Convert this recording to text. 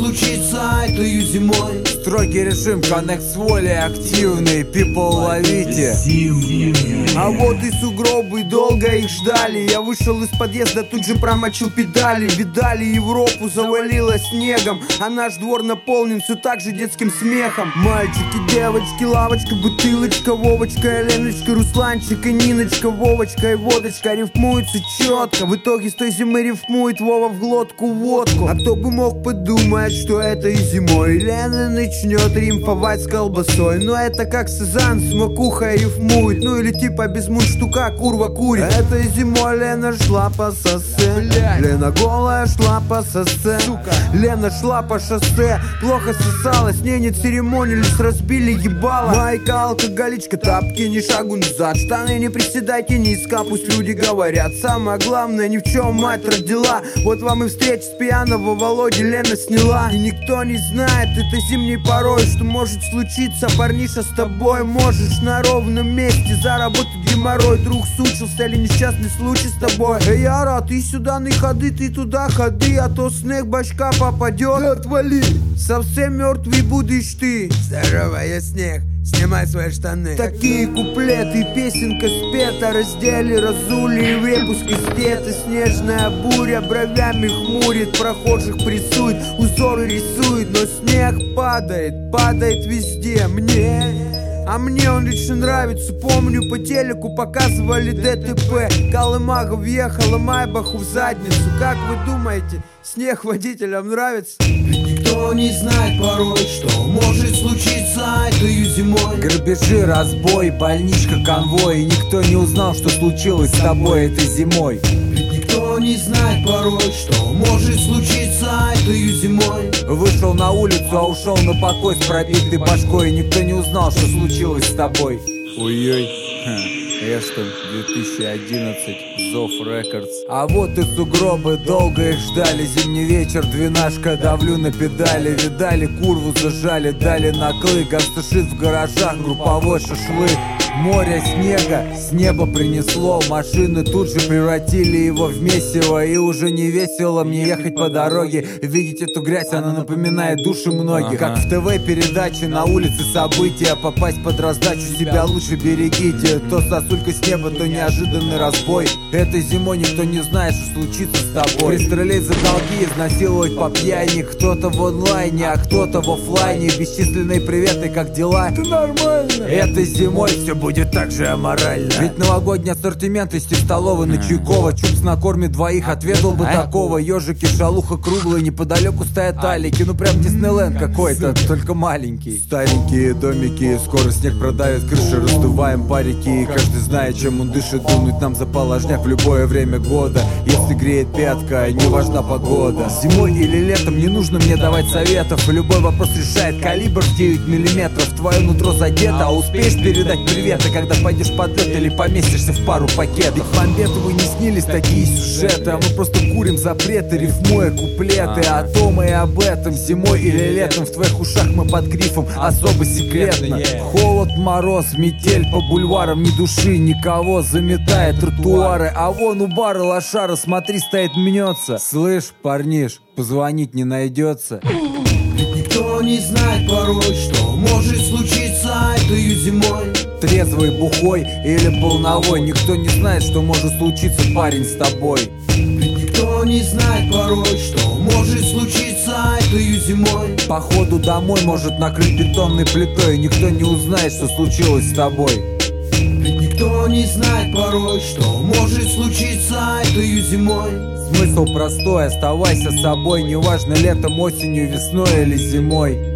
случиться этой зимой. Строгий режим, коннект с волей активный, people ловите. А вот и сугробы, долго их ждали. Я вышел из подъезда, тут же промочил педали. Видали Европу, завалило снегом, а наш двор наполнен все так же детским смехом. Мальчики, девочки, лавочка, бутылочка, Вовочка, Леночка, Русланчик и Ниночка, Вовочка и водочка рифмуются четко. В итоге с той зимы рифмует Вова в глотку водку. А кто бы мог подумать, что это и зимой Лена начнет римфовать с колбасой. Но это как Сезанн с макухой рифмует. Ну или типа без мундштука курва курит. Этой зимой Лена шла по шоссе. Лена голая шла по шоссе. Лена шла по шоссе, плохо сосалась, с ней не церемонились, разбили ебало. Майка, алкоголичка, тапки, ни шагу назад. Штаны не приседайте низко, пусть люди говорят. Самое главное, ни в чем мать родила. Вот вам и встреча с пьяного Володи Лена сняла. И никто не знает этой зимней порой, что может случиться, парниша, с тобой. Можешь на ровном месте заработать геморрой. Друг сучился или несчастный случай с тобой. Эй, Яра, ты сюда не ходи, ты туда ходи, а то снег башка попадет. Отвали, совсем мертвый будешь ты. Здорово, я снег, снимай свои штаны. Такие куплеты, песенка спета. Раздели, разули, выпуски стеты. Снежная буря бровями хмурит, прохожих прессует, узоры рисует. Но снег падает, падает везде. А мне он лично нравится. Помню, по телеку показывали ДТП. Колымага въехала Майбаху в задницу. Как вы думаете, снег водителям нравится? Ведь никто не знает порой, что может случиться этой зимой. Грабежи, разбой, больничка, конвой. И никто не узнал, что случилось с тобой этой зимой. Ведь никто не знает порой, что может случиться этой зимой. Вышел на улицу, а ушел на покой с пробитой башкой. И никто не узнал, что случилось с тобой. Ой-ой, Эштон, 2011, Зов Рекордс. А вот и сугробы, долго их ждали. Зимний вечер, двенашка, давлю на педали. Видали, курву зажали, дали на клык. Гангсташит в гаражах, групповой шашлык. Море снега с неба принесло. Машины тут же превратили его в месиво. И уже не весело мне ехать по дороге. Видеть эту грязь, она напоминает души многих. Как в ТВ передаче, на улице события. Попасть под раздачу, себя лучше берегите. То сосулька с неба, то неожиданный разбой. Этой зимой никто не знает, что случится с тобой. Пристрелить за долги, изнасиловать по пьяни. Кто-то в онлайне, а кто-то в офлайне. Бесчисленные приветы, как дела? Это нормально. Этой зимой все будет так же аморально. Ведь новогодний ассортимент вести в столовой на Чуйкова. Чупс накормит двоих, отведал бы такого. Ежики, шалуха круглая, неподалеку стоят алики. Ну прям Диснейленд какой-то, только маленький. Старенькие домики, скоро снег продавит крыши. Раздуваем парики, каждый знает, чем он дышит. Дунуть нам за положняк в любое время года. Если греет пятка, не важна погода. Зимой или летом не нужно мне давать советов. Любой вопрос решает калибр в 9 миллиметров. Твое нутро задето, а успеешь передать привет, когда пойдешь под лед или поместишься в пару пакетов. Ведь Мамбетову не снились такие сюжеты, а мы просто курим запреты, рифмуя куплеты. О том и об этом, зимой или летом. В твоих ушах мы под грифом особо секретно. Холод, мороз, метель по бульварам, ни души, никого. Заметает тротуары, а вон у бара лошара, смотри, стоит, мнется. Слышь, парниш, позвонить не найдется. Ведь никто не знает порой, что может случиться этой зимой. Трезвый, бухой или полновой, никто не знает, что может случиться, парень, с тобой. Ведь никто не знает порой, что может случиться этой зимой. Походу домой может накрыть бетонной плитой, и никто не узнает, что случилось с тобой. Ведь никто не знает порой, что может случиться этой зимой. Смысл простой, оставайся собой, неважно летом, осенью, весной или зимой.